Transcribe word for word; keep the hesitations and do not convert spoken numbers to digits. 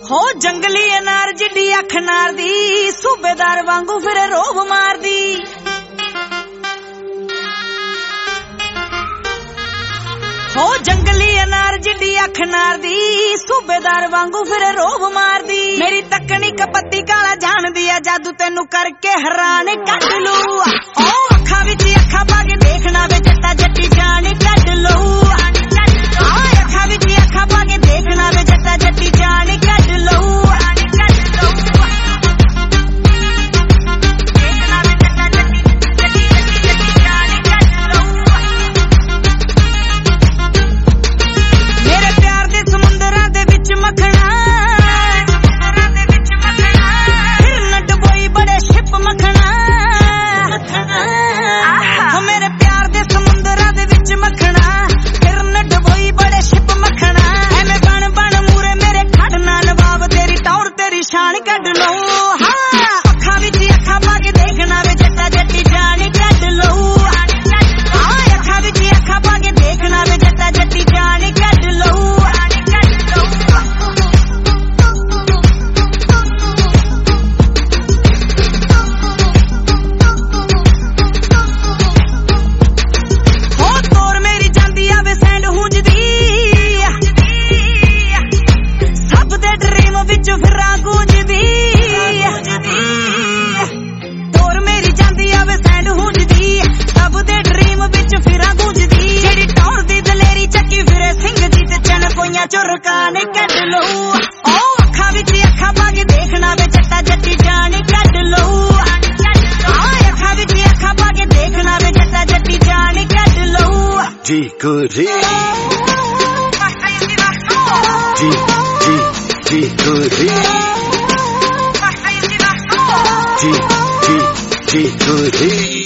हो जंगली अनार जिड्डी अख नार दी, सूबेदार वांगू फिर रोब मार दी। हो जंगली अनार जिड्डी अख नार दी, सूबेदार वांगू फिर रोब मार दी। मेरी तकनी कपत्ती काला जान दिया जादू तेनू करके हैरान कट लू। ओ अखा विच अखा पा के देखना वे जट्टा जट्टी जान कट लो। अखा विच अखा पा के देखना वे जट्टा जट्टी जान कट लो। चुरकान कट लो। ओ अखा विच अखा पा के देखना वे जट्टा जट्टी जान कट लो। अखा विच अखा पा के देखना वे जट्टा जट्टी जान कट लो। जी गुरी जी जी जी गुरी जी जी जी गुरी।